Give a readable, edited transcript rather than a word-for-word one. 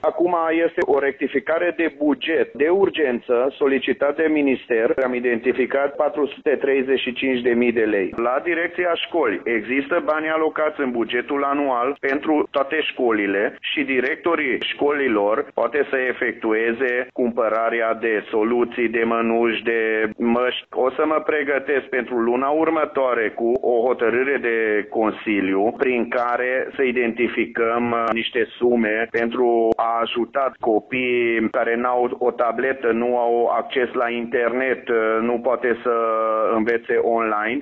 Acum este o rectificare de buget de urgență solicitat de minister. Am identificat 435.000 de lei. La direcția școli există bani alocați în bugetul anual pentru toate școlile și directorii școlilor poate să efectueze cumpărarea de soluții, de mănuși, de măști. O să mă pregătesc pentru luna următoare cu o hotărâre de Consiliu prin care să identificăm niște sume pentru a ajuta copiii care n-au o tabletă, nu au acces la internet, nu poate să învețe online.